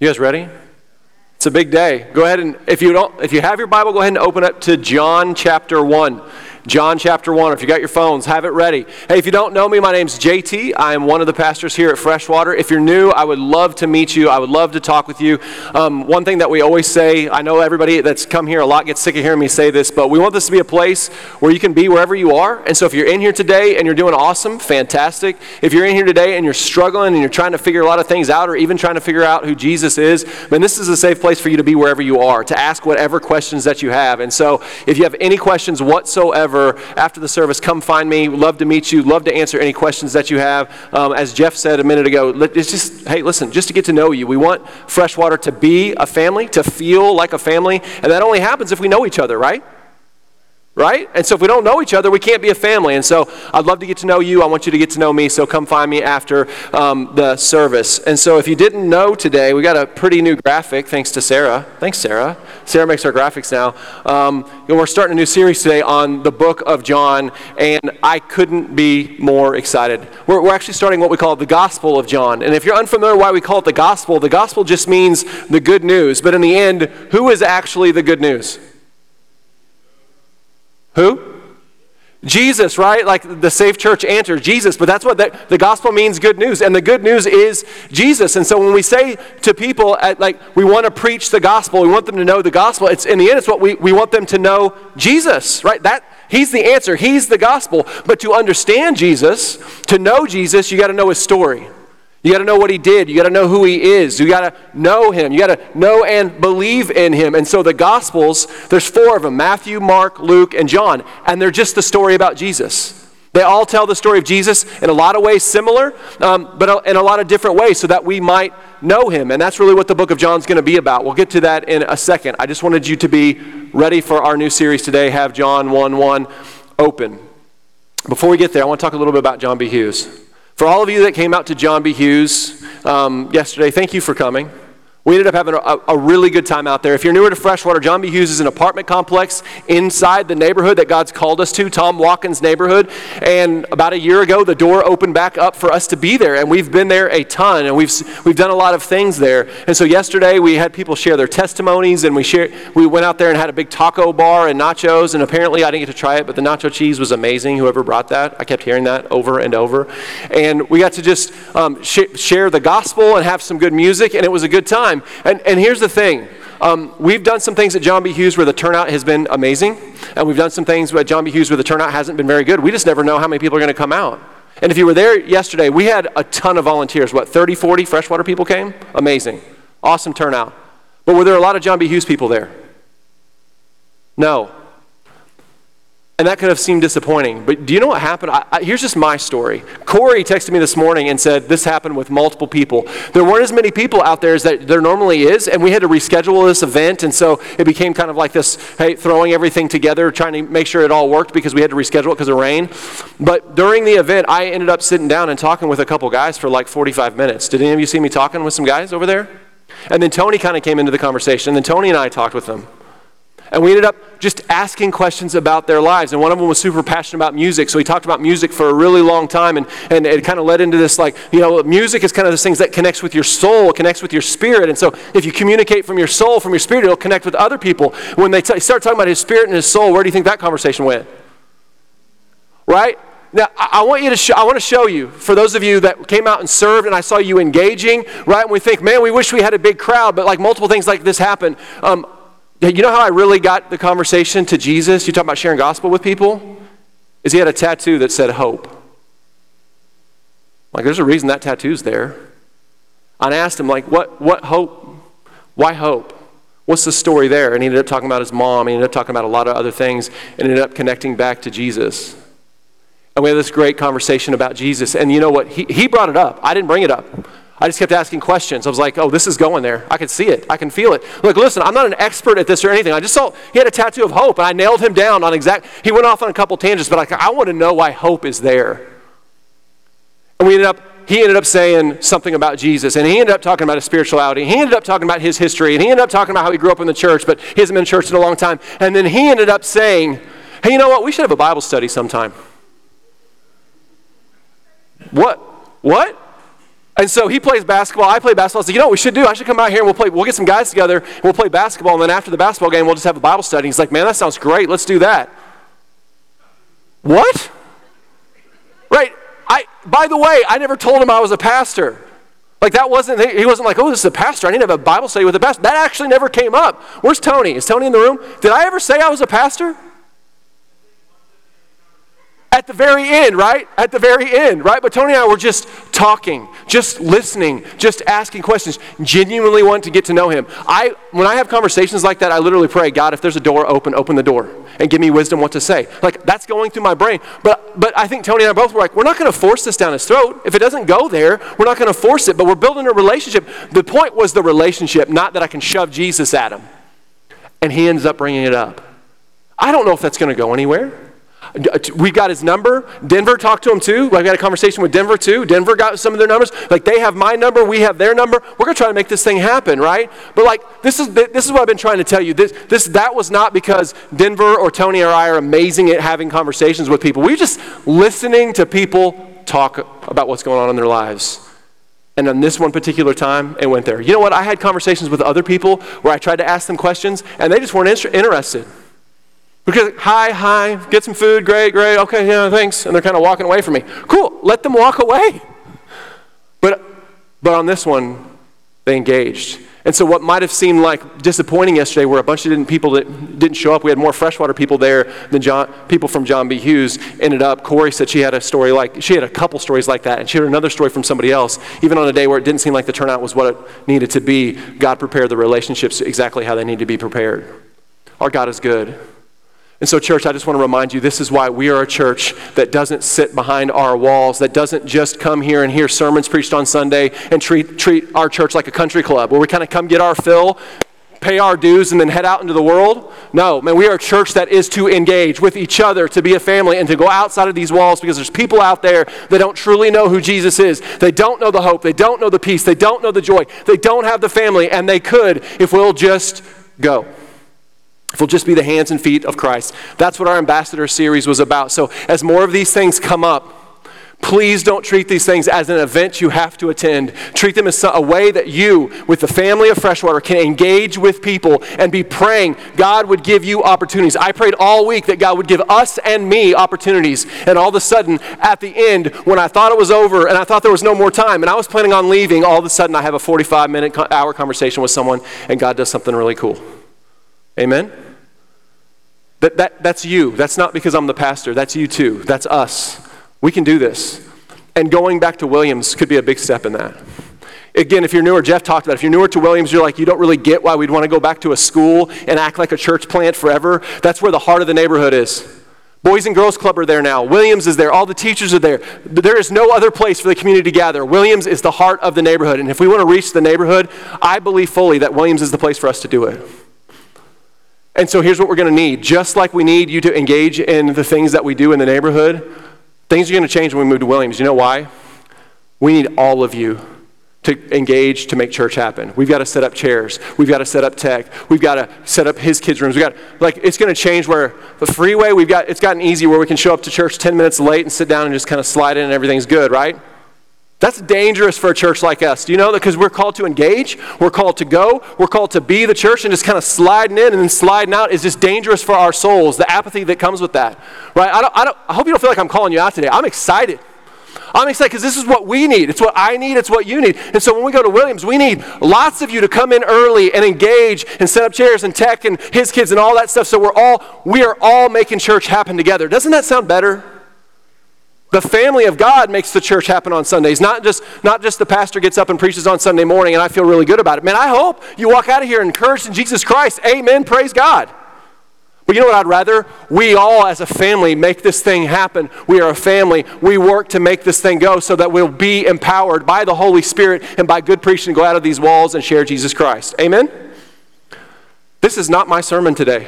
You guys ready? It's a big day. Go ahead and, if you have your Bible, go ahead and open up to John chapter 1. John chapter 1. If you got your phones, have it ready. Hey, if you don't know me, my name's JT. I am one of the pastors here at Freshwater. If you're new, I would love to meet you. I would love to talk with you. One thing that we always say, I know everybody that's come here a lot gets sick of hearing me say this, but we want this to be a place where you can be wherever you are. And so if you're in here today and you're doing awesome, fantastic. If you're in here today and you're struggling and you're trying to figure a lot of things out or even trying to figure out who Jesus is, then this is a safe place for you to be wherever you are, to ask whatever questions that you have. And so if you have any questions whatsoever after the service, come find me. Love to meet you. Love to answer any questions that you have. As Jeff said a minute ago, just to get to know you. We want Freshwater to be a family, to feel like a family, and that only happens if we know each other, right? Right? And so if we don't know each other, we can't be a family. And so I'd love to get to know you. I want you to get to know me. So come find me after the service. And so if you didn't know today, we got a pretty new graphic thanks to Sarah. Thanks, Sarah. Sarah makes our graphics now. We're starting a new series today on the book of John, and I couldn't be more excited. We're actually starting what we call the Gospel of John. And if you're unfamiliar why we call it the Gospel just means the good news. But in the end, who is actually the good news? Who? Jesus, right? Like the Safe Church answer, Jesus. But that's what the gospel means, good news. And the good news is Jesus. And so when we say to people, we want to preach the gospel, we want them to know the gospel, it's in the end, it's what we want them to know Jesus, right? He's the answer. He's the gospel. But to understand Jesus, to know Jesus, you got to know his story. You got to know what he did. You got to know who he is. You got to know him. You got to know and believe in him. And so the Gospels, there's 4 of them, Matthew, Mark, Luke, and John. And they're just the story about Jesus. They all tell the story of Jesus in a lot of ways similar, but in a lot of different ways so that we might know him. And that's really what the book of John's going to be about. We'll get to that in a second. I just wanted you to be ready for our new series today. Have John 1:1 open. Before we get there, I want to talk a little bit about John B. Hughes. For all of you that came out to John B. Hughes yesterday, thank you for coming. We ended up having a really good time out there. If you're newer to Freshwater, John B. Hughes is an apartment complex inside the neighborhood that God's called us to, Tom Watkins neighborhood. And about a year ago, the door opened back up for us to be there. And we've been there a ton, and we've done a lot of things there. And so yesterday, we had people share their testimonies, and we went out there and had a big taco bar and nachos. And apparently, I didn't get to try it, but the nacho cheese was amazing, whoever brought that. I kept hearing that over and over. And we got to just share the gospel and have some good music, and it was a good time. And here's the thing. We've done some things at John B. Hughes where the turnout has been amazing. And we've done some things at John B. Hughes where the turnout hasn't been very good. We just never know how many people are going to come out. And if you were there yesterday, we had a ton of volunteers. 30, 40 Freshwater people came? Amazing. Awesome turnout. But were there a lot of John B. Hughes people there? No. And that could have seemed disappointing. But do you know what happened? Here's just my story. Corey texted me this morning and said this happened with multiple people. There weren't as many people out there as there normally is, and we had to reschedule this event, and so it became kind of like this, hey, throwing everything together, trying to make sure it all worked because we had to reschedule it because of rain. But during the event, I ended up sitting down and talking with a couple guys for like 45 minutes. Did any of you see me talking with some guys over there? And then Tony kind of came into the conversation, and then Tony and I talked with them. And we ended up just asking questions about their lives. And one of them was super passionate about music. So he talked about music for a really long time. And it kind of led into this, music is kind of those things that connects with your soul, connects with your spirit. And so if you communicate from your soul, from your spirit, it'll connect with other people. When they start talking about his spirit and his soul, where do you think that conversation went? Right? Now, I want to show you, for those of you that came out and served, and I saw you engaging, right? And we think, man, we wish we had a big crowd, but like multiple things like this happen. You know how I really got the conversation to Jesus? You talk about sharing gospel with people? Is he had a tattoo that said hope. Like, there's a reason that tattoo's there. And I asked him, what hope? Why hope? What's the story there? And he ended up talking about his mom. He ended up talking about a lot of other things and ended up connecting back to Jesus. And we had this great conversation about Jesus. And you know what? He brought it up. I didn't bring it up. I just kept asking questions. I was like, oh, this is going there. I can see it. I can feel it. Look, listen, I'm not an expert at this or anything. I just saw he had a tattoo of hope, and I nailed him down on he went off on a couple tangents, but I want to know why hope is there. And he ended up saying something about Jesus, and he ended up talking about his spirituality. He ended up talking about his history, and he ended up talking about how he grew up in the church, but he hasn't been in church in a long time. And then he ended up saying, hey, you know what? We should have a Bible study sometime. What? And so he plays basketball, I play basketball. I said, you know what we should do? I should come out here and we'll get some guys together, and we'll play basketball, and then after the basketball game, we'll just have a Bible study. He's like, man, that sounds great. Let's do that. What? Right. By the way, I never told him I was a pastor. Like he wasn't like, oh, this is a pastor. I need to have a Bible study with a pastor. That actually never came up. Where's Tony? Is Tony in the room? Did I ever say I was a pastor? At the very end, right? At the very end, right? But Tony and I were just talking, just listening, just asking questions, genuinely want to get to know him. When I have conversations like that, I literally pray, God, if there's a door, open the door and give me wisdom what to say. Like that's going through my brain. But I think Tony and I both were like, we're not going to force this down his throat. If it doesn't go there, we're not going to force it, but we're building a relationship. The point was the relationship, not that I can shove Jesus at him. And he ends up bringing it up. I don't know if that's going to go anywhere. We got his number. Denver talked to him too. I got a conversation with Denver too. Denver got some of their numbers. Like they have my number, we have their number. We're gonna try to make this thing happen, right? But like this is what I've been trying to tell you. That was not because Denver or Tony or I are amazing at having conversations with people. We're just listening to people talk about what's going on in their lives. And on this one particular time, it went there. You know what? I had conversations with other people where I tried to ask them questions, and they just weren't interested. Because, hi, get some food, great, okay, yeah, thanks. And they're kind of walking away from me. Cool, let them walk away. But on this one, they engaged. And so what might have seemed like disappointing yesterday, where a bunch of people that didn't show up, we had more freshwater people there than people from John B. Hughes, ended up, Corey said she had a couple stories like that, and she heard another story from somebody else. Even on a day where it didn't seem like the turnout was what it needed to be, God prepared the relationships exactly how they need to be prepared. Our God is good. And so, church, I just want to remind you, this is why we are a church that doesn't sit behind our walls, that doesn't just come here and hear sermons preached on Sunday and treat our church like a country club, where we kind of come get our fill, pay our dues, and then head out into the world. No, man, we are a church that is to engage with each other, to be a family, and to go outside of these walls, because there's people out there that don't truly know who Jesus is. They don't know the hope. They don't know the peace. They don't know the joy. They don't have the family, and they could if we'll just go. If we'll just be the hands and feet of Christ. That's what our ambassador series was about. So as more of these things come up, please don't treat these things as an event you have to attend. Treat them as a way that you, with the family of Freshwater, can engage with people and be praying God would give you opportunities. I prayed all week that God would give us and me opportunities. And all of a sudden, at the end, when I thought it was over and I thought there was no more time and I was planning on leaving, all of a sudden I have a 45-hour conversation with someone and God does something really cool. Amen? That's you. That's not because I'm the pastor. That's you too. That's us. We can do this. And going back to Williams could be a big step in that. Again, if you're newer, Jeff talked about it. If you're newer to Williams, you're like, you don't really get why we'd want to go back to a school and act like a church plant forever. That's where the heart of the neighborhood is. Boys and Girls Club are there now. Williams is there. All the teachers are there. There is no other place for the community to gather. Williams is the heart of the neighborhood. And if we want to reach the neighborhood, I believe fully that Williams is the place for us to do it. And so here's what we're going to need. Just like we need you to engage in the things that we do in the neighborhood, things are going to change when we move to Williams. You know why? We need all of you to engage to make church happen. We've got to set up chairs. We've got to set up tech. We've got to set up his kids' rooms. It's going to change where the freeway, it's gotten easy where we can show up to church 10 minutes late and sit down and just kind of slide in and everything's good, right? That's dangerous for a church like us. Do you know that? Because we're called to engage, we're called to go, we're called to be the church, and just kind of sliding in and then sliding out is just dangerous for our souls, the apathy that comes with that, right? I hope you don't feel like I'm calling you out today. I'm excited. I'm excited because this is what we need. It's what I need. It's what you need. And so when we go to Williams, we need lots of you to come in early and engage and set up chairs and tech and his kids and all that stuff, so we are all making church happen together. Doesn't that sound better? The family of God makes the church happen on Sundays, not just the pastor gets up and preaches on Sunday morning and I feel really good about it. Man, I hope you walk out of here encouraged in Jesus Christ. Amen, praise God. But you know what I'd rather? We all as a family make this thing happen. We are a family. We work to make this thing go so that we'll be empowered by the Holy Spirit and by good preaching to go out of these walls and share Jesus Christ. Amen? This is not my sermon today.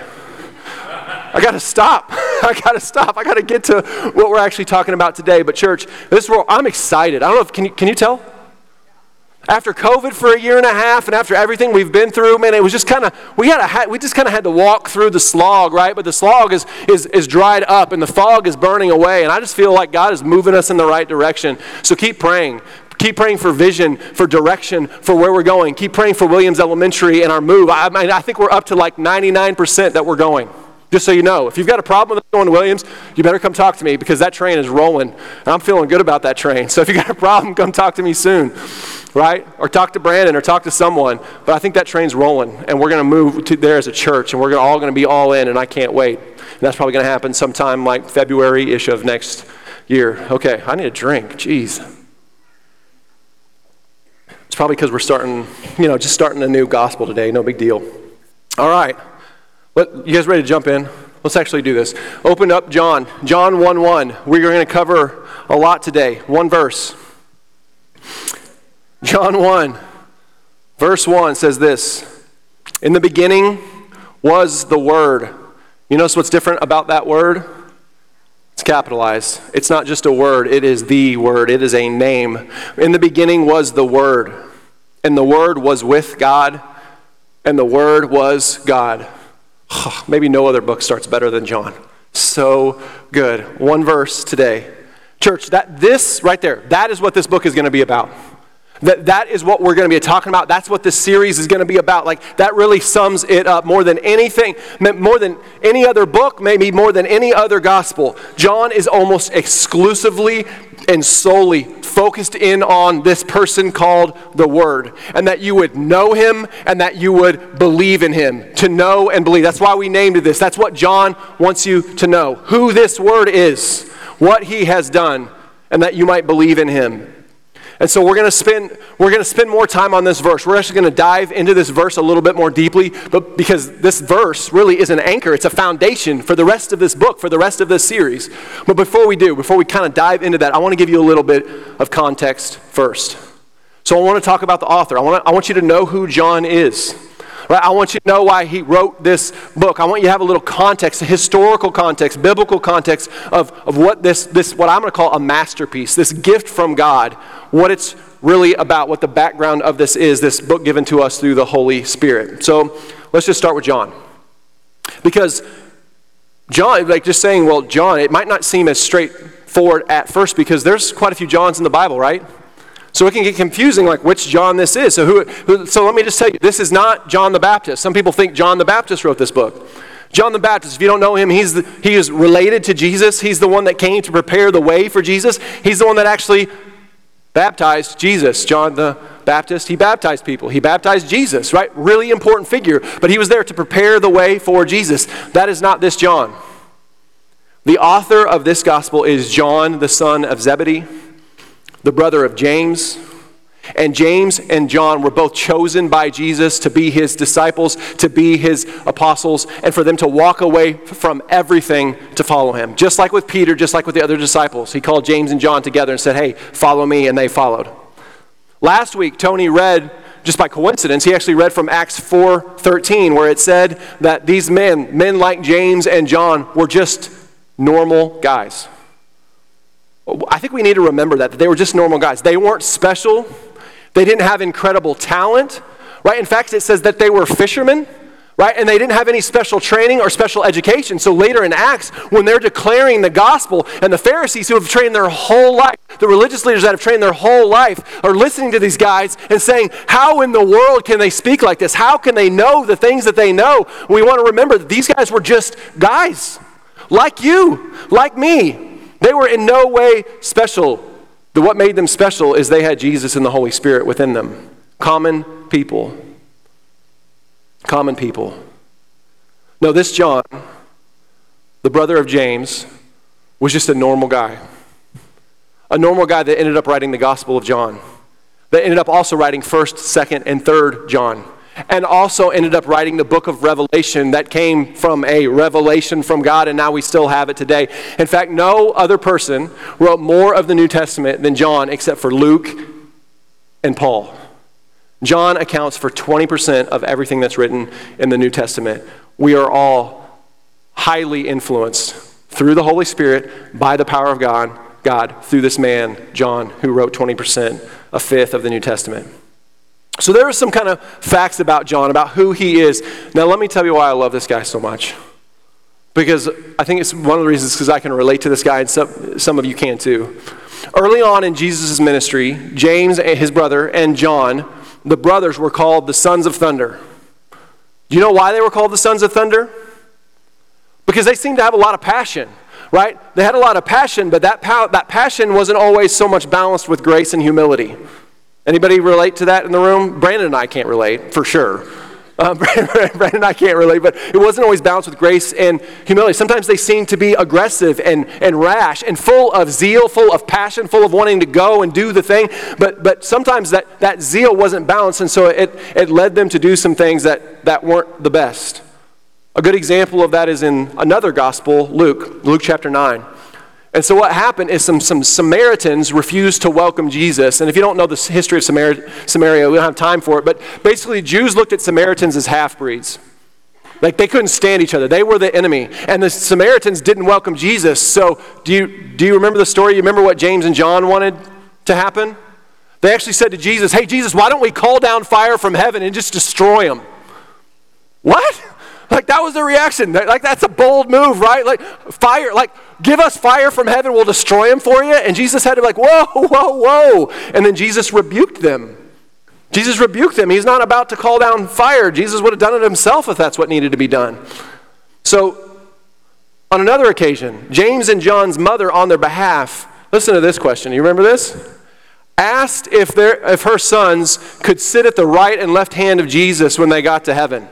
I got to stop. I got to get to what we're actually talking about today. But church, this world, I'm excited. I don't know if, can you tell? After COVID for a year and a half and after everything we've been through, man, it was just kind of, we just kind of had to walk through the slog, right? But the slog is dried up and the fog is burning away. And I just feel like God is moving us in the right direction. So keep praying. Keep praying for vision, for direction, for where we're going. Keep praying for Williams Elementary and our move. I think we're up to like 99% that we're going. Just so you know, if you've got a problem with going to Williams, you better come talk to me because that train is rolling. And I'm feeling good about that train. So if you got a problem, come talk to me soon, right? Or talk to Brandon or talk to someone. But I think that train's rolling, and we're going to move to there as a church, and we're all going to be all in, and I can't wait. And that's probably going to happen sometime like February-ish of next year. Okay, I need a drink. Jeez. It's probably because we're just starting a new gospel today. No big deal. All right. You guys ready to jump in? Let's actually do this. Open up John 1:1. We're going to cover a lot today. One verse. John 1, verse 1 says this. In the beginning was the Word. You notice what's different about that word? It's capitalized. It's not just a word. It is the Word. It is a name. In the beginning was the Word. And the Word was with God. And the Word was God. Maybe no other book starts better than John. So good. One verse today. Church, this right there, that is what this book is going to be about. That is what we're going to be talking about. That's what this series is going to be about. Like, that really sums it up more than anything, more than any other book, maybe more than any other gospel. John is almost exclusively and solely focused in on this person called the Word, and that you would know him and that you would believe in him. To know and believe. That's why we named it this. That's what John wants you to know. Who this Word is, what he has done, and that you might believe in him. And so we're going to spend more time on this verse. We're actually going to dive into this verse a little bit more deeply, but because this verse really is an anchor, it's a foundation for the rest of this book, for the rest of this series. But before we kind of dive into that, I want to give you a little bit of context first. So I want to talk about the author. I want you to know who John is. Right? I want you to know why he wrote this book. I want you to have a little context, a historical context, biblical context of what this what I'm going to call a masterpiece, this gift from God, what it's really about, what the background of this is, this book given to us through the Holy Spirit. So let's just start with John. Because John, like just saying, well, John, it might not seem as straightforward at first because there's quite a few Johns in the Bible, right? So it can get confusing, like which John this is. So let me just tell you, this is not John the Baptist. Some people think John the Baptist wrote this book. John the Baptist, if you don't know him, he is related to Jesus. He's the one that came to prepare the way for Jesus. He's the one that actually baptized Jesus. John the Baptist, he baptized people. He baptized Jesus, right? Really important figure. But he was there to prepare the way for Jesus. That is not this John. The author of this gospel is John, the son of Zebedee, the brother of James. And James and John were both chosen by Jesus to be his disciples, to be his apostles, and for them to walk away from everything to follow him. Just like with Peter, just like with the other disciples. He called James and John together and said, hey, follow me, and they followed. Last week, Tony read, just by coincidence, he actually read from Acts 4:13, where it said that these men like James and John, were just normal guys. I think we need to remember that they were just normal guys. They weren't special. They didn't have incredible talent, right? In fact, it says that they were fishermen, right? And they didn't have any special training or special education. So later in Acts, when they're declaring the gospel, and the Pharisees who have trained their whole life, the religious leaders that have trained their whole life, are listening to these guys and saying, how in the world can they speak like this? How can they know the things that they know? We want to remember that these guys were just guys, like you, like me. They were in no way special. What made them special is they had Jesus and the Holy Spirit within them. Common people. Common people. No, this John, the brother of James, was just a normal guy. A normal guy that ended up writing the Gospel of John. That ended up also writing 1st, 2nd, and 3rd John. And also ended up writing the book of Revelation that came from a revelation from God, and now we still have it today. In fact, no other person wrote more of the New Testament than John except for Luke and Paul. John accounts for 20% of everything that's written in the New Testament. We are all highly influenced through the Holy Spirit by the power of God through this man, John, who wrote 20%, a fifth of the New Testament. So there are some kind of facts about John, about who he is. Now let me tell you why I love this guy so much. Because I think it's one of the reasons because I can relate to this guy, and some of you can too. Early on in Jesus' ministry, James, his brother, and John, the brothers, were called the sons of thunder. Do you know why they were called the sons of thunder? Because they seemed to have a lot of passion, right? They had a lot of passion, but that passion wasn't always so much balanced with grace and humility. Anybody relate to that in the room? Brandon and I can't relate, for sure. Brandon and I can't relate, but it wasn't always balanced with grace and humility. Sometimes they seemed to be aggressive and rash and full of zeal, full of passion, full of wanting to go and do the thing. But sometimes that zeal wasn't balanced, and so it led them to do some things that weren't the best. A good example of that is in another gospel, Luke chapter 9. And so what happened is some Samaritans refused to welcome Jesus. And if you don't know the history of Samaria, we don't have time for it. But basically, Jews looked at Samaritans as half-breeds. Like, they couldn't stand each other. They were the enemy. And the Samaritans didn't welcome Jesus. So do you remember the story? You remember what James and John wanted to happen? They actually said to Jesus, "Hey, Jesus, why don't we call down fire from heaven and just destroy them?" What? Like, that was their reaction. Like, that's a bold move, right? Like, fire, like, give us fire from heaven, we'll destroy them for you. And Jesus had to be like, whoa, whoa, whoa. And then Jesus rebuked them. Jesus rebuked them. He's not about to call down fire. Jesus would have done it himself if that's what needed to be done. So, on another occasion, James and John's mother on their behalf, listen to this question. You remember this? Asked if her sons could sit at the right and left hand of Jesus when they got to heaven.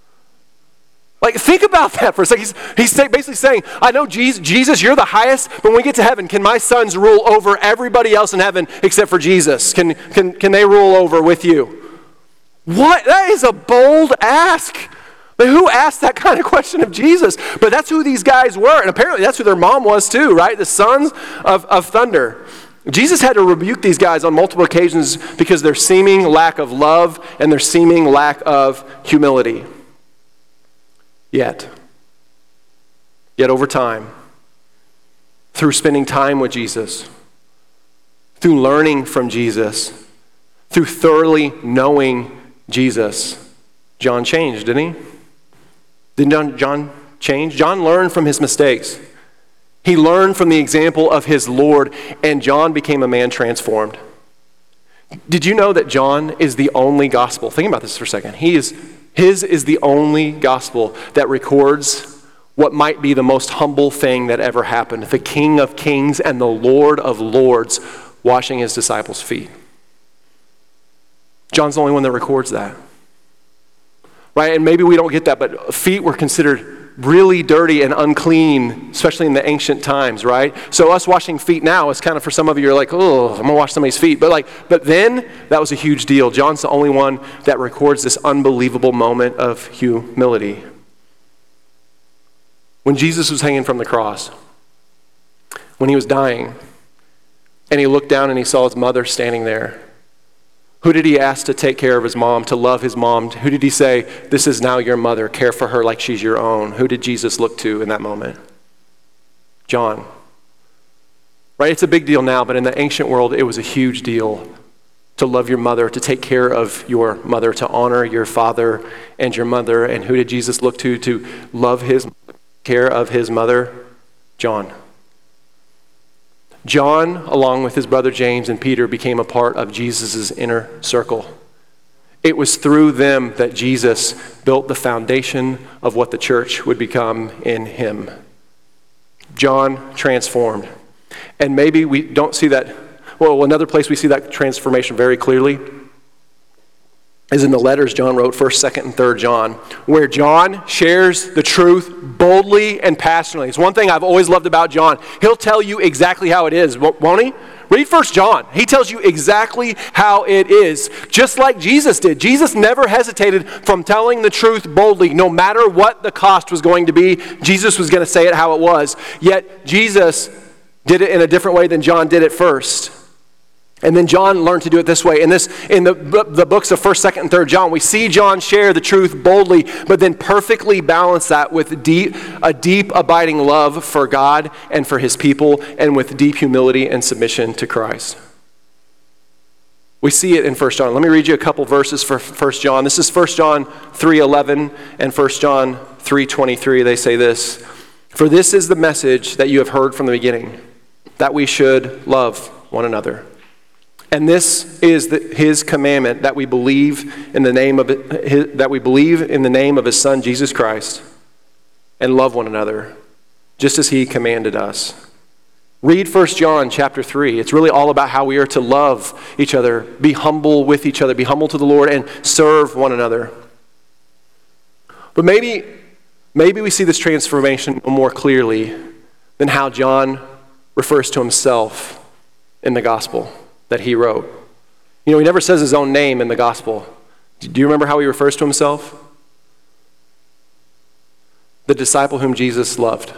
Like, think about that for a second. He's basically saying, I know, Jesus, you're the highest, but when we get to heaven, can my sons rule over everybody else in heaven except for Jesus? Can they rule over with you? What? That is a bold ask. But who asked that kind of question of Jesus? But that's who these guys were, and apparently that's who their mom was too, right? The sons of thunder. Jesus had to rebuke these guys on multiple occasions because of their seeming lack of love and their seeming lack of humility. Yet over time, through spending time with Jesus, through learning from Jesus, through thoroughly knowing Jesus, John changed, didn't he? Didn't John change? John learned from his mistakes. He learned from the example of his Lord, and John became a man transformed. Did you know that John is the only gospel? Think about this for a second. His is the only gospel that records what might be the most humble thing that ever happened. The King of Kings and the Lord of Lords washing his disciples' feet. John's the only one that records that. Right? And maybe we don't get that, but feet were considered really dirty and unclean, especially in the ancient times, right? So us washing feet now is kind of, for some of you, you're like, oh, I'm gonna wash somebody's feet. But then that was a huge deal. John's the only one that records this unbelievable moment of humility. When Jesus was hanging from the cross, when he was dying, and he looked down and he saw his mother standing there, who did he ask to take care of his mom, to love his mom? Who did he say, this is now your mother, care for her like she's your own? Who did Jesus look to in that moment? John. Right, it's a big deal now, but in the ancient world, it was a huge deal to love your mother, to take care of your mother, to honor your father and your mother. And who did Jesus look to love his care of his mother? John. John, along with his brother James and Peter, became a part of Jesus' inner circle. It was through them that Jesus built the foundation of what the church would become in him. John transformed. And maybe we don't see that. Well, another place we see that transformation very clearly is in the letters John wrote, 1st, 2nd, and 3rd John, where John shares the truth boldly and passionately. It's one thing I've always loved about John. He'll tell you exactly how it is, won't he? Read 1 John. He tells you exactly how it is, just like Jesus did. Jesus never hesitated from telling the truth boldly, no matter what the cost was going to be. Jesus was going to say it how it was. Yet Jesus did it in a different way than John did it first. And then John learned to do it this way. In the books of 1st, 2nd, and 3rd John, we see John share the truth boldly, but then perfectly balance that with a deep, abiding love for God and for his people, and with deep humility and submission to Christ. We see it in 1 John. Let me read you a couple verses for 1 John. This is 1 John 3:11 and 1 John 3:23. They say this: "For this is the message that you have heard from the beginning, that we should love one another. And this is his commandment, that we believe in the name of his Son, Jesus Christ, and love one another, just as he commanded us. Read 1 John chapter 3. It's really all about how we are to love each other, be humble with each other, be humble to the Lord, and serve one another. But maybe we see this transformation more clearly than how John refers to himself in the gospel that he wrote. You know, he never says his own name in the gospel. Do you remember how he refers to himself? The disciple whom Jesus loved.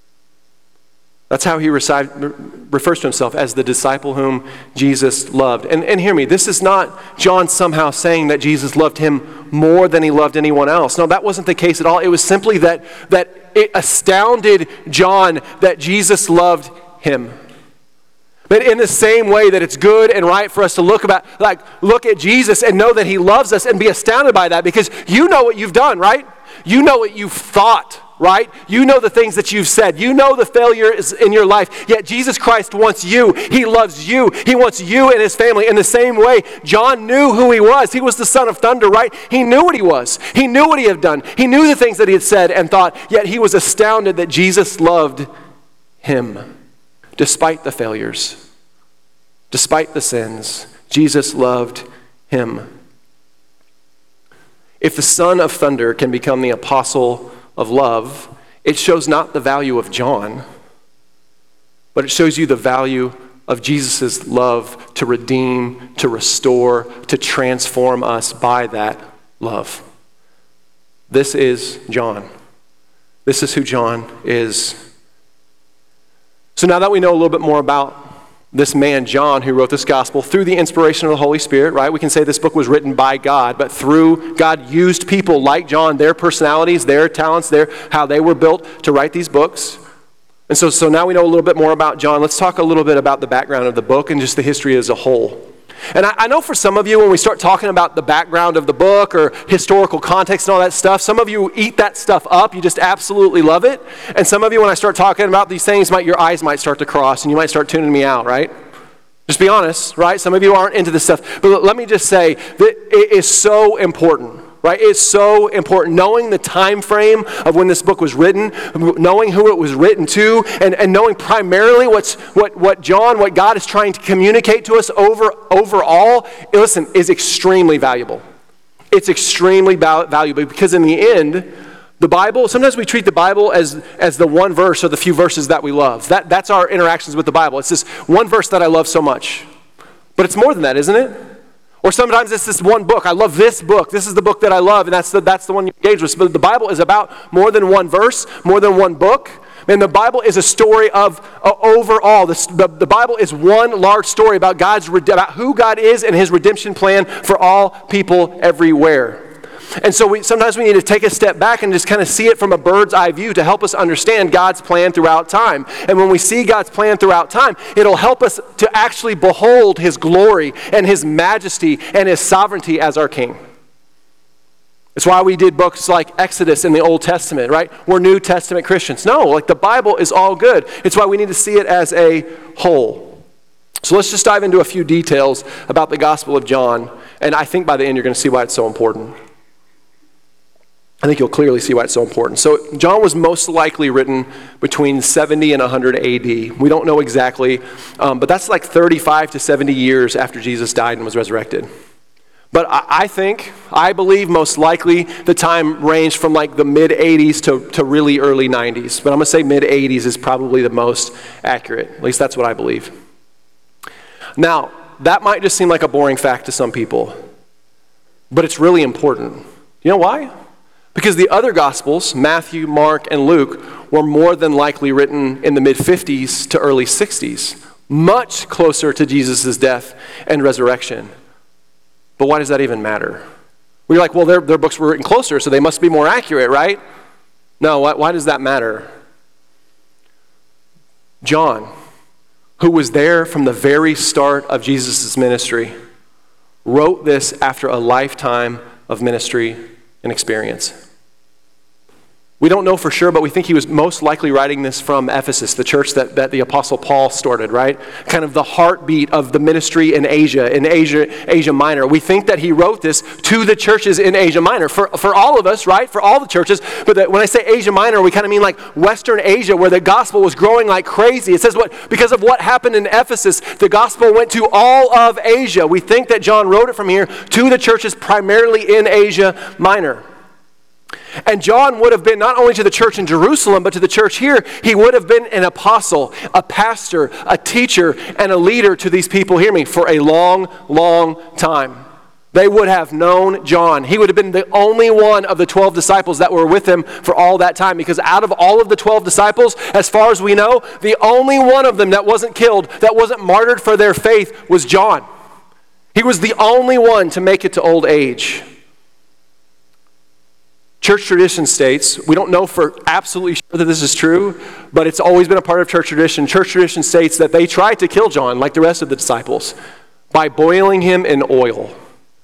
That's how he refers to himself, as the disciple whom Jesus loved. And hear me, this is not John somehow saying that Jesus loved him more than he loved anyone else. No, that wasn't the case at all. It was simply that it astounded John that Jesus loved him. But in the same way that it's good and right for us to look at Jesus and know that he loves us and be astounded by that, because you know what you've done, right? You know what you've thought, right? You know the things that you've said. You know the failure is in your life. Yet Jesus Christ wants you. He loves you. He wants you and his family. In the same way, John knew who he was. He was the son of thunder, right? He knew what he was. He knew what he had done. He knew the things that he had said and thought. Yet he was astounded that Jesus loved him. Despite the failures, despite the sins, Jesus loved him. If the son of thunder can become the apostle of love, it shows not the value of John, but it shows you the value of Jesus' love to redeem, to restore, to transform us by that love. This is John. This is who John is. So now that we know a little bit more about this man, John, who wrote this gospel through the inspiration of the Holy Spirit, right? We can say this book was written by God, but through God used people like John, their personalities, their talents, how they were built to write these books. And so now we know a little bit more about John. Let's talk a little bit about the background of the book and just the history as a whole. And I know for some of you, when we start talking about the background of the book or historical context and all that stuff, some of you eat that stuff up. You just absolutely love it. And some of you, when I start talking about these things, your eyes might start to cross and you might start tuning me out, right? Just be honest, right? Some of you aren't into this stuff. But let me just say that it is so important, right? It's so important. Knowing the time frame of when this book was written, knowing who it was written to, and knowing primarily what God is trying to communicate to us overall, listen, is extremely valuable. It's extremely valuable because in the end, the Bible, sometimes we treat the Bible as the one verse or the few verses that we love. That's our interactions with the Bible. It's this one verse that I love so much. But it's more than that, isn't it? Or sometimes it's this one book. I love this book. This is the book that I love, and that's the one you engage with. But the Bible is about more than one verse, more than one book. And the Bible is a story of overall. The Bible is one large story about about who God is and his redemption plan for all people everywhere. And so sometimes we need to take a step back and just kind of see it from a bird's eye view to help us understand God's plan throughout time. And when we see God's plan throughout time, it'll help us to actually behold his glory and his majesty and his sovereignty as our king. It's why we did books like Exodus in the Old Testament, right? We're New Testament Christians. No, the Bible is all good. It's why we need to see it as a whole. So let's just dive into a few details about the Gospel of John. And I think by the end you're going to see why it's so important. I think you'll clearly see why it's so important. So John was most likely written between 70 and 100 AD. We don't know exactly, but that's like 35 to 70 years after Jesus died and was resurrected. But I believe most likely the time ranged from like the mid-80s to really early 90s. But I'm going to say mid-80s is probably the most accurate. At least that's what I believe. Now, that might just seem like a boring fact to some people, but it's really important. You know why? Because the other Gospels, Matthew, Mark, and Luke, were more than likely written in the mid-50s to early 60s, much closer to Jesus' death and resurrection. But why does that even matter? We're like, well, their books were written closer, so they must be more accurate, right? No, why does that matter? John, who was there from the very start of Jesus' ministry, wrote this after a lifetime of ministry and experience. We don't know for sure, but we think he was most likely writing this from Ephesus, the church that the Apostle Paul started, right? Kind of the heartbeat of the ministry in Asia Minor. We think that he wrote this to the churches in Asia Minor, for all of us, right? For all the churches. But when I say Asia Minor, we kind of mean like Western Asia, where the gospel was growing like crazy. It says because of what happened in Ephesus, the gospel went to all of Asia. We think that John wrote it from here to the churches primarily in Asia Minor. And John would have been not only to the church in Jerusalem, but to the church here, he would have been an apostle, a pastor, a teacher, and a leader to these people, hear me, for a long, long time. They would have known John. He would have been the only one of the 12 disciples that were with him for all that time, because out of all of the 12 disciples, as far as we know, the only one of them that wasn't killed, that wasn't martyred for their faith, was John. He was the only one to make it to old age. Church tradition states, we don't know for absolutely sure that this is true, but it's always been a part of church tradition. Church tradition states that they tried to kill John, like the rest of the disciples, by boiling him in oil.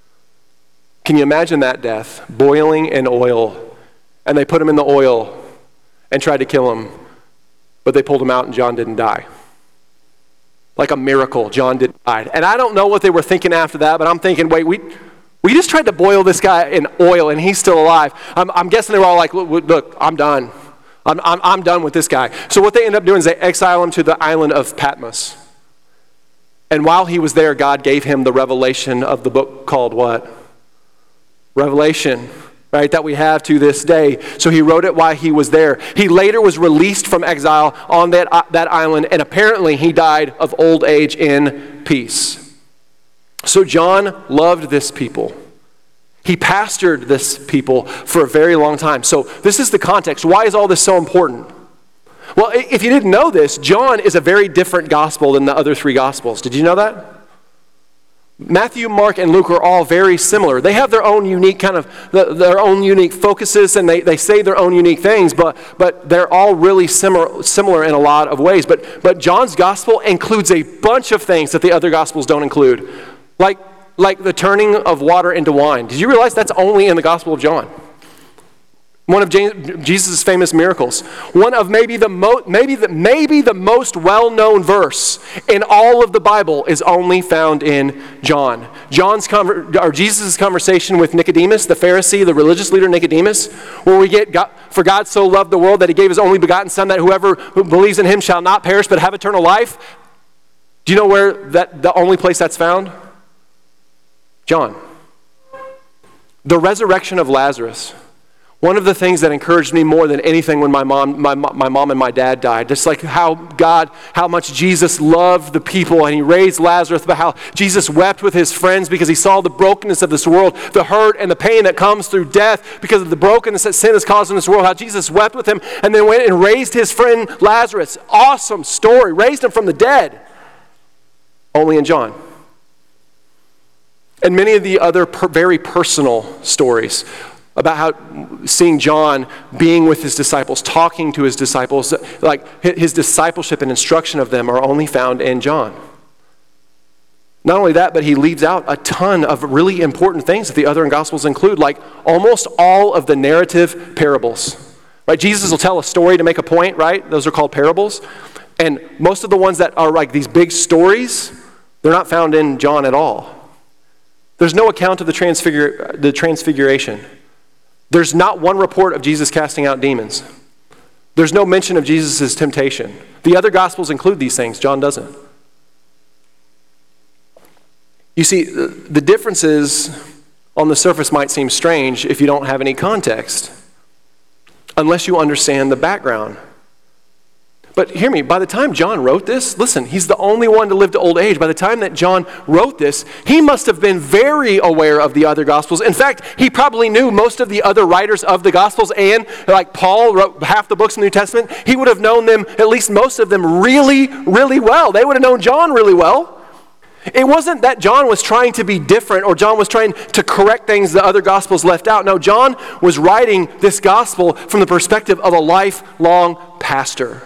Can you imagine that death? Boiling in oil. And they put him in the oil and tried to kill him, but they pulled him out and John didn't die. Like a miracle, John didn't die. And I don't know what they were thinking after that, but I'm thinking, wait, we just tried to boil this guy in oil, and he's still alive. I'm guessing they were all like, look, I'm done. I'm done with this guy. So what they end up doing is they exile him to the island of Patmos. And while he was there, God gave him the revelation of the book called what? Revelation, right, that we have to this day. So he wrote it while he was there. He later was released from exile on that island, and apparently he died of old age in peace. So John loved this people. He pastored this people for a very long time. So this is the context. Why is all this so important? Well, if you didn't know this, John is a very different gospel than the other three gospels. Did you know that? Matthew, Mark, and Luke are all very similar. They have their own unique their own unique focuses, and they say their own unique things, but they're all really similar in a lot of ways. But John's gospel includes a bunch of things that the other gospels don't include. Like the turning of water into wine. Did you realize that's only in the Gospel of John? One of Jesus' famous miracles. One of maybe the most well-known verse in all of the Bible is only found in John. Jesus' conversation with Nicodemus, the Pharisee, the religious leader Nicodemus, where we get, for God so loved the world that he gave his only begotten Son, that whoever believes in him shall not perish but have eternal life. Do you know where the only place that's found? John. The resurrection of Lazarus. One of the things that encouraged me more than anything when my mom and my dad died, just like how much Jesus loved the people and he raised Lazarus, but how Jesus wept with his friends because he saw the brokenness of this world, the hurt and the pain that comes through death because of the brokenness that sin has caused in this world, how Jesus wept with him and then went and raised his friend Lazarus. Awesome story. Raised him from the dead. Only in John. And many of the other very personal stories about how seeing John being with his disciples, talking to his disciples, like his discipleship and instruction of them are only found in John. Not only that, but he leaves out a ton of really important things that the other Gospels include, like almost all of the narrative parables. Right? Jesus will tell a story to make a point, right? Those are called parables. And most of the ones that are like these big stories, they're not found in John at all. There's no account of the transfiguration. There's not one report of Jesus casting out demons. There's no mention of Jesus' temptation. The other Gospels include these things. John doesn't. You see, the differences on the surface might seem strange if you don't have any context, unless you understand the background. But hear me, by the time John wrote this, listen, he's the only one to live to old age. By the time that John wrote this, he must have been very aware of the other Gospels. In fact, he probably knew most of the other writers of the Gospels, and like Paul wrote half the books in the New Testament, he would have known them, at least most of them, really, really well. They would have known John really well. It wasn't that John was trying to be different or John was trying to correct things the other Gospels left out. No, John was writing this Gospel from the perspective of a lifelong pastor.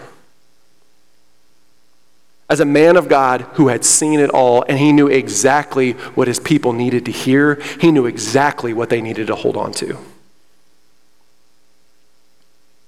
As a man of God who had seen it all, and he knew exactly what his people needed to hear. He knew exactly what they needed to hold on to.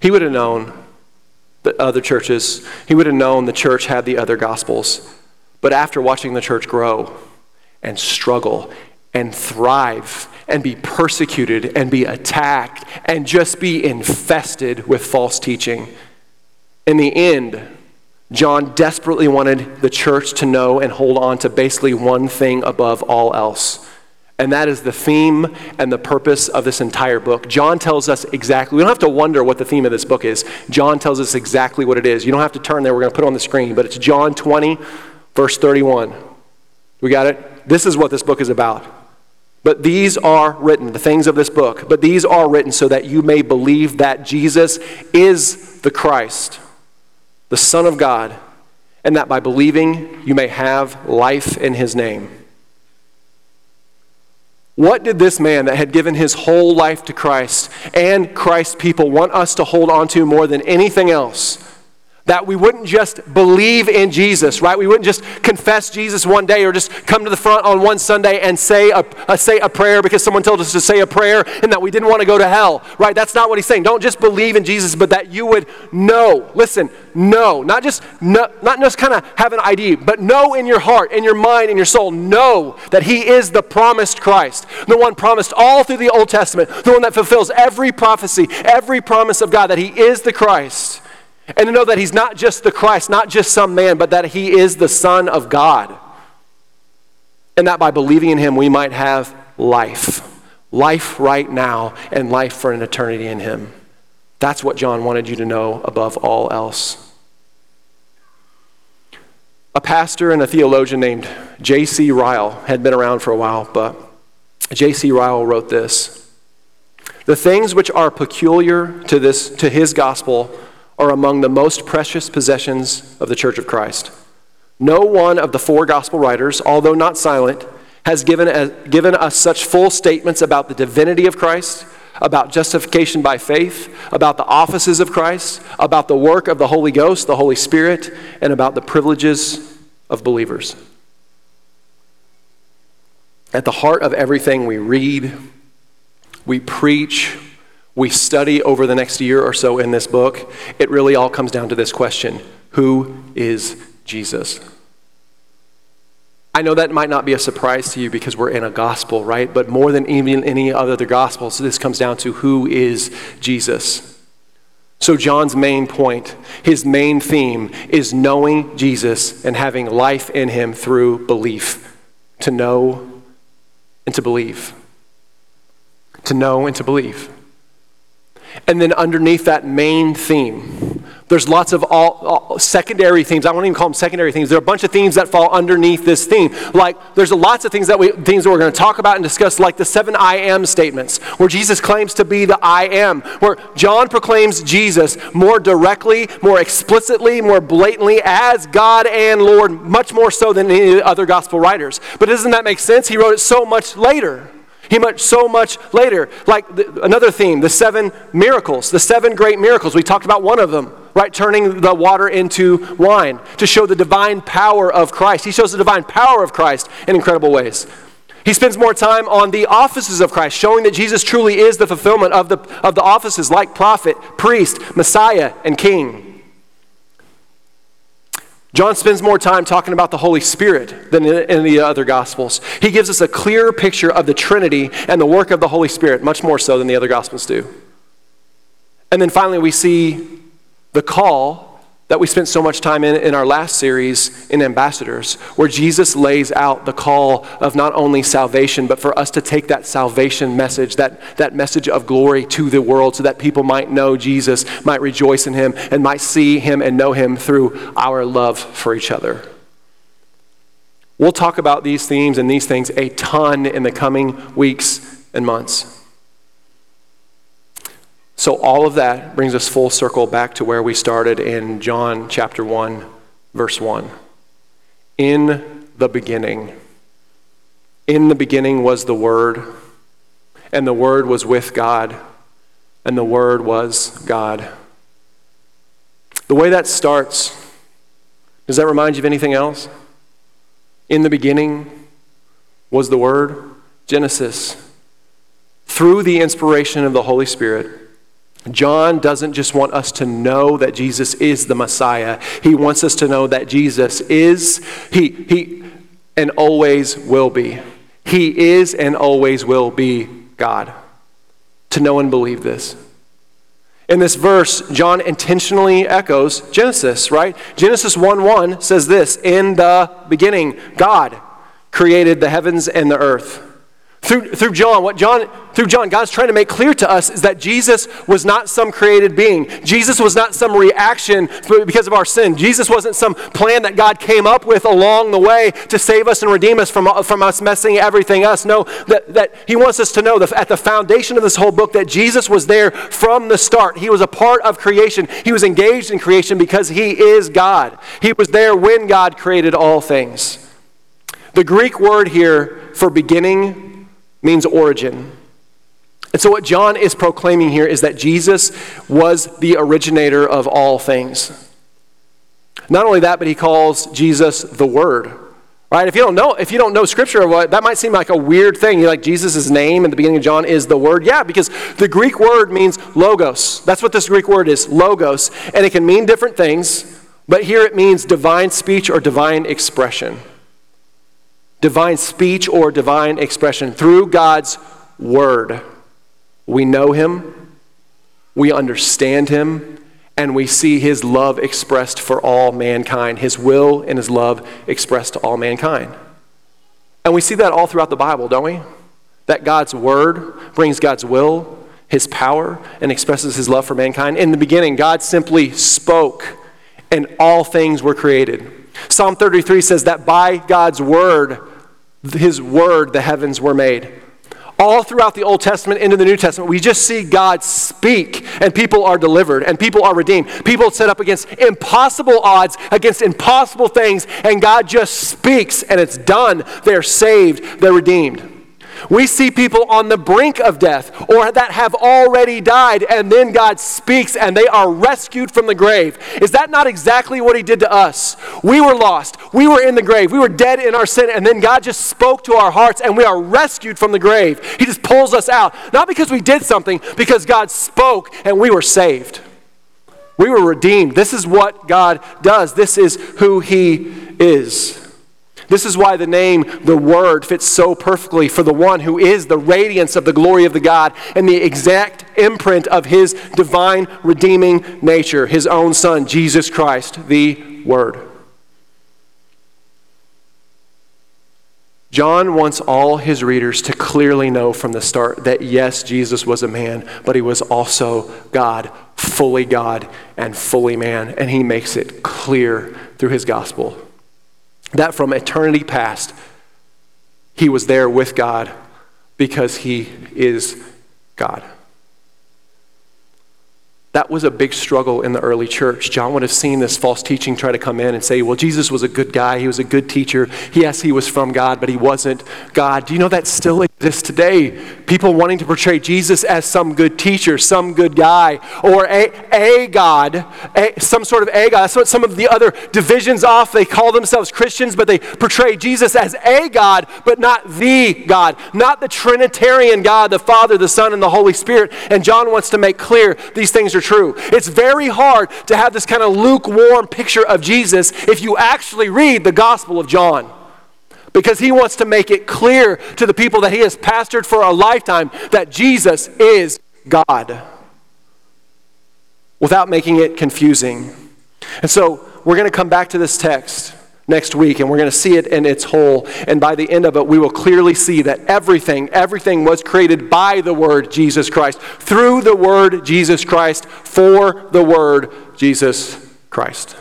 he would have known the other churches. He would have known the church had the other gospels. But after watching the church grow and struggle and thrive and be persecuted and be attacked and just be infested with false teaching, in the end, John desperately wanted the church to know and hold on to basically one thing above all else. And that is the theme and the purpose of this entire book. John tells us exactly, we don't have to wonder what the theme of this book is. John tells us exactly what it is. You don't have to turn there, we're going to put it on the screen, but it's John 20, verse 31. We got it? This is what this book is about. But these are written, the things of this book, but these are written so that you may believe that Jesus is the Christ, the Son of God, and that by believing you may have life in his name. What did this man that had given his whole life to Christ and Christ's people want us to hold on to more than anything else? That we wouldn't just believe in Jesus, right? We wouldn't just confess Jesus one day or just come to the front on one Sunday and say a prayer because someone told us to say a prayer and that we didn't want to go to hell, right? That's not what he's saying. Don't just believe in Jesus, but that you would know. Listen, know. Not just kind of have an idea, but know in your heart, in your mind, in your soul. Know that he is the promised Christ, the one promised all through the Old Testament, the one that fulfills every prophecy, every promise of God, that he is the Christ. And to know that he's not just the Christ, not just some man, but that he is the Son of God. And that by believing in him, we might have life. Life right now and life for an eternity in him. That's what John wanted you to know above all else. A pastor and a theologian named J.C. Ryle had been around for a while, but J.C. Ryle wrote this: "The things which are peculiar to his gospel are among the most precious possessions of the Church of Christ. No one of the four gospel writers, although not silent, has given us such full statements about the divinity of Christ, about justification by faith, about the offices of Christ, about the work of the Holy Ghost, the Holy Spirit, and about the privileges of believers." At the heart of everything we read, we preach, we study over the next year or so in this book, it really all comes down to this question: who is Jesus? I know that might not be a surprise to you because we're in a gospel, right? But more than even any other gospels, this comes down to who is Jesus. So John's main point, his main theme, is knowing Jesus and having life in him through belief. To know and to believe. To know and to believe. And then underneath that main theme, there's lots of all secondary themes. I won't even call them secondary themes. There are a bunch of themes that fall underneath this theme. Like, there's lots of things that we're going to talk about and discuss, like the 7 I am statements, where Jesus claims to be the I am, where John proclaims Jesus more directly, more explicitly, more blatantly as God and Lord, much more so than any other gospel writers. But doesn't that make sense? He wrote it so much later. So much later. Like another theme, the 7 miracles, the 7 great miracles. We talked about one of them, right? Turning the water into wine to show the divine power of Christ. He shows the divine power of Christ in incredible ways. He spends more time on the offices of Christ, showing that Jesus truly is the fulfillment of the offices like prophet, priest, Messiah, and king. John spends more time talking about the Holy Spirit than in the other Gospels. He gives us a clearer picture of the Trinity and the work of the Holy Spirit, much more so than the other Gospels do. And then finally we see the call that we spent so much time in our last series in Ambassadors, where Jesus lays out the call of not only salvation, but for us to take that salvation message, that message of glory to the world so that people might know Jesus, might rejoice in him, and might see him and know him through our love for each other. We'll talk about these themes and these things a ton in the coming weeks and months. So all of that brings us full circle back to where we started in John chapter 1, verse 1. In the beginning was the Word, and the Word was with God, and the Word was God. The way that starts, does that remind you of anything else? In the beginning was the Word, Genesis. Through the inspiration of the Holy Spirit, John doesn't just want us to know that Jesus is the Messiah. He wants us to know that Jesus is, he and always will be. He is and always will be God. To know and believe this. In this verse, John intentionally echoes Genesis, right? Genesis 1:1 says this, in the beginning, God created the heavens and the earth. Through John, God's trying to make clear to us is that Jesus was not some created being. Jesus was not some reaction because of our sin. Jesus wasn't some plan that God came up with along the way to save us and redeem us from us messing everything us. No, that he wants us to know that at the foundation of this whole book that Jesus was there from the start. He was a part of creation. He was engaged in creation because he is God. He was there when God created all things. The Greek word here for beginning means origin. And so what John is proclaiming here is that Jesus was the originator of all things. Not only that, but he calls Jesus the Word. Right? If you don't know Scripture, that might seem like a weird thing. You're like, Jesus' name in the beginning of John is the Word. Yeah, because the Greek word means logos. That's what this Greek word is, logos. And it can mean different things, but here it means divine speech or divine expression. Divine speech or divine expression. Through God's Word, we know him, we understand him, and we see his love expressed for all mankind, his will and his love expressed to all mankind. And we see that all throughout the Bible, don't we? That God's Word brings God's will, his power, and expresses his love for mankind. In the beginning, God simply spoke, and all things were created. Psalm 33 says that by God's word, his word, the heavens were made. All throughout the Old Testament into the New Testament, we just see God speak, and people are delivered, and people are redeemed. People set up against impossible odds, against impossible things, and God just speaks, and it's done. They're saved. They're redeemed. We see people on the brink of death or that have already died, and then God speaks and they are rescued from the grave. Is that not exactly what he did to us? We were lost. We were in the grave. We were dead in our sin, and then God just spoke to our hearts and we are rescued from the grave. He just pulls us out. Not because we did something, because God spoke and we were saved. We were redeemed. This is what God does. This is who he is. This is why the name, the Word, fits so perfectly for the one who is the radiance of the glory of the God and the exact imprint of his divine redeeming nature, his own Son, Jesus Christ, the Word. John wants all his readers to clearly know from the start that yes, Jesus was a man, but he was also God, and fully man, and he makes it clear through his gospel. That from eternity past, he was there with God because he is God. That was a big struggle in the early church. John would have seen this false teaching try to come in and say, well, Jesus was a good guy. He was a good teacher. Yes, he was from God, but he wasn't God. Do you know that still exists today? People wanting to portray Jesus as some good teacher, some good guy, or a God, some sort of a God. That's what some of the other divisions off. They call themselves Christians, but they portray Jesus as a God, but not the God, not the Trinitarian God, the Father, the Son, and the Holy Spirit. And John wants to make clear these things are true. It's very hard to have this kind of lukewarm picture of Jesus if you actually read the Gospel of John, because he wants to make it clear to the people that he has pastored for a lifetime that Jesus is God without making it confusing. And so we're going to come back to this text next week, and we're going to see it in its whole. And by the end of it, we will clearly see that everything was created by the Word Jesus Christ, through the Word Jesus Christ, for the Word Jesus Christ.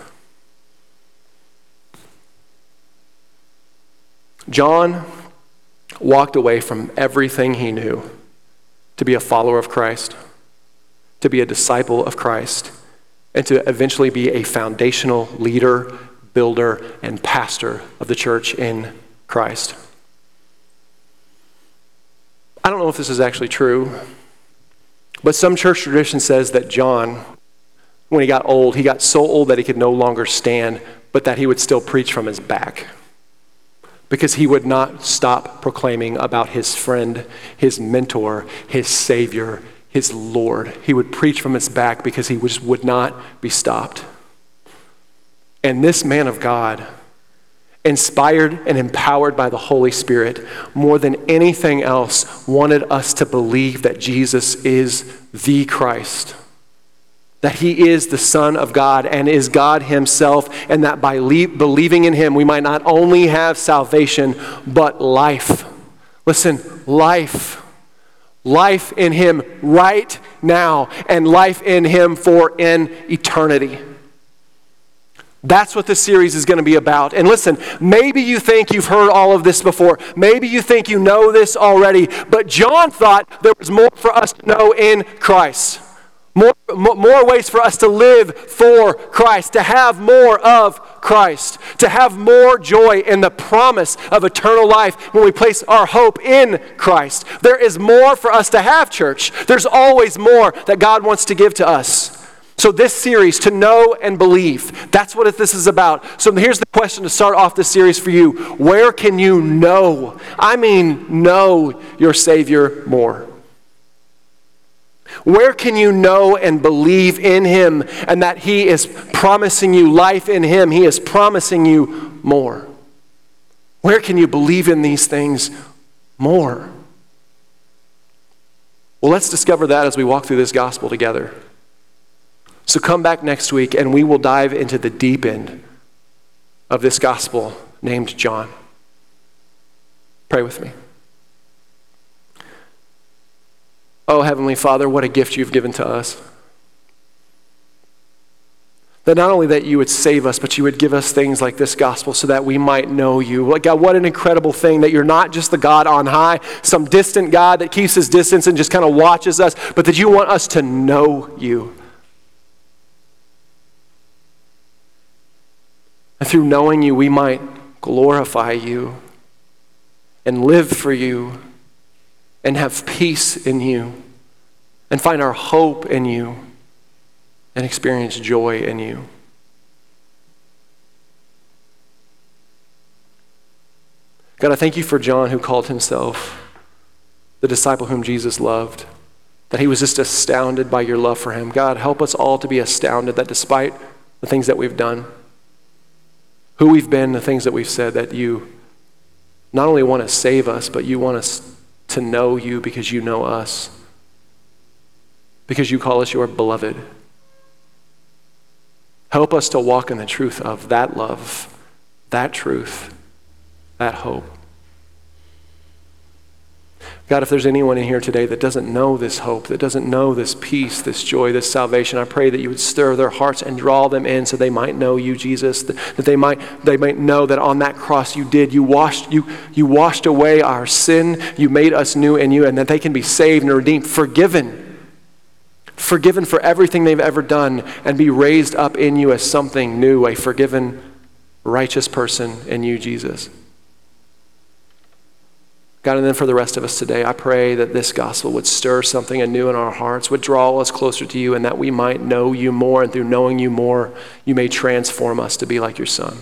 John walked away from everything he knew to be a follower of Christ, to be a disciple of Christ, and to eventually be a foundational leader, builder, and pastor of the church in Christ. I don't know if this is actually true, but some church tradition says that John, when he got old, he got so old that he could no longer stand, but that he would still preach from his back, because he would not stop proclaiming about his friend, his mentor, his Savior, his Lord. He would preach from his back because he just would not be stopped. And this man of God, inspired and empowered by the Holy Spirit, more than anything else, wanted us to believe that Jesus is the Christ, that he is the Son of God and is God himself, and that by believing in him, we might not only have salvation, but life. Listen, life. Life in him right now, and life in him for an eternity. That's what this series is going to be about. And listen, maybe you think you've heard all of this before. Maybe you think you know this already. But John thought there was more for us to know in Christ. More ways for us to live for Christ, to have more of Christ, to have more joy in the promise of eternal life when we place our hope in Christ. There is more for us to have, church. There's always more that God wants to give to us. So this series, to know and believe, that's what this is about. So here's the question to start off this series for you. Where can you know? I mean, know your Savior more. Where can you know and believe in him, and that he is promising you life in him? He is promising you more. Where can you believe in these things more? Well, let's discover that as we walk through this gospel together. So come back next week and we will dive into the deep end of this gospel named John. Pray with me. Oh, Heavenly Father, what a gift you've given to us. That not only that you would save us, but you would give us things like this gospel so that we might know you. God, what an incredible thing that you're not just the God on high, some distant God that keeps his distance and just kind of watches us, but that you want us to know you. And through knowing you, we might glorify you and live for you and have peace in you, and find our hope in you, and experience joy in you. God, I thank you for John, who called himself the disciple whom Jesus loved, that he was just astounded by your love for him. God, help us all to be astounded that despite the things that we've done, who we've been, the things that we've said, that you not only want to save us, but you want us to know you because you know us, because you call us your beloved. Help us to walk in the truth of that love, that truth, that hope. God, if there's anyone in here today that doesn't know this hope, that doesn't know this peace, this joy, this salvation, I pray that you would stir their hearts and draw them in so they might know you, Jesus, that they might know that on that cross you washed away our sin, you made us new in you, and that they can be saved and redeemed, forgiven for everything they've ever done, and be raised up in you as something new, a forgiven, righteous person in you, Jesus. God, and then for the rest of us today, I pray that this gospel would stir something anew in our hearts, would draw us closer to you, and that we might know you more, and through knowing you more, you may transform us to be like your Son.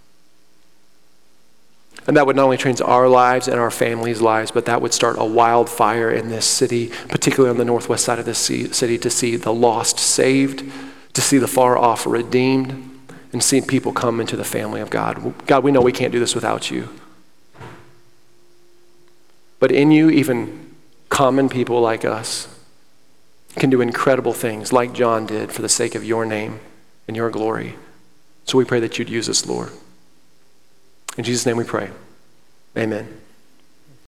And that would not only change our lives and our families' lives, but that would start a wildfire in this city, particularly on the northwest side of this city, to see the lost saved, to see the far off redeemed, and see people come into the family of God. God, we know we can't do this without you. But in you, even common people like us can do incredible things like John did for the sake of your name and your glory. So we pray that you'd use us, Lord. In Jesus' name we pray. Amen.